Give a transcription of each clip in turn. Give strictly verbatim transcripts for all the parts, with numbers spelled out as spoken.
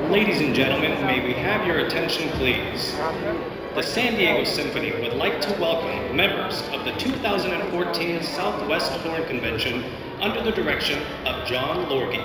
Ladies and gentlemen, may we have your attention, please? The San Diego Symphony would like to welcome members of the two thousand fourteen Southwest Horn Convention under the direction of John Lorgie.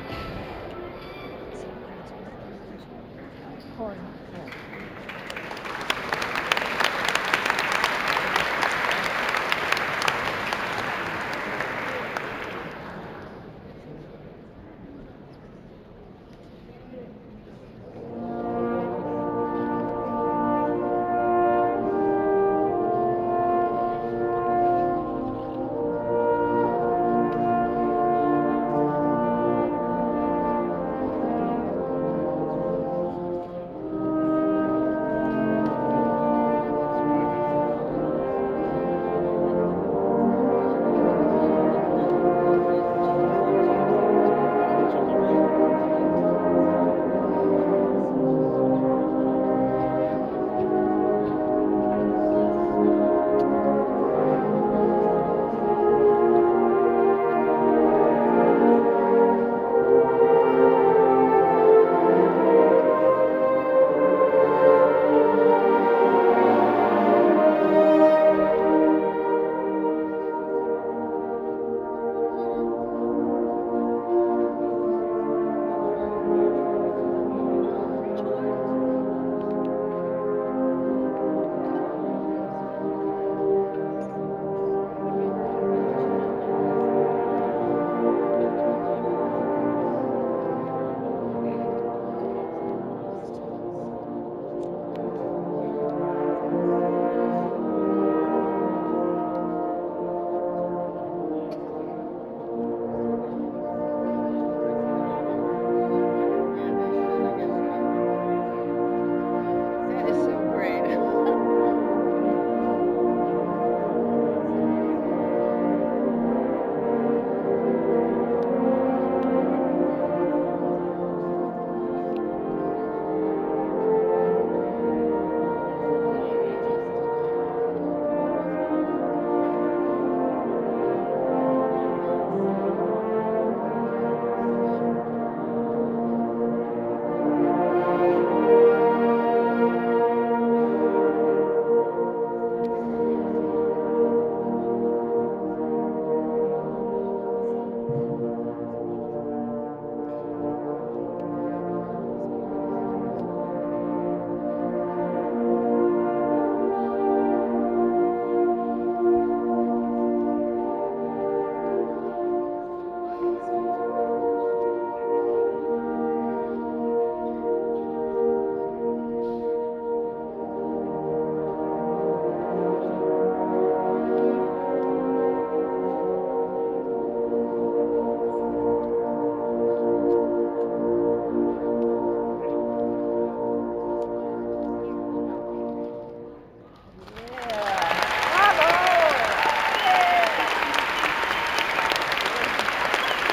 That is so great.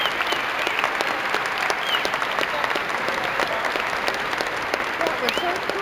That was so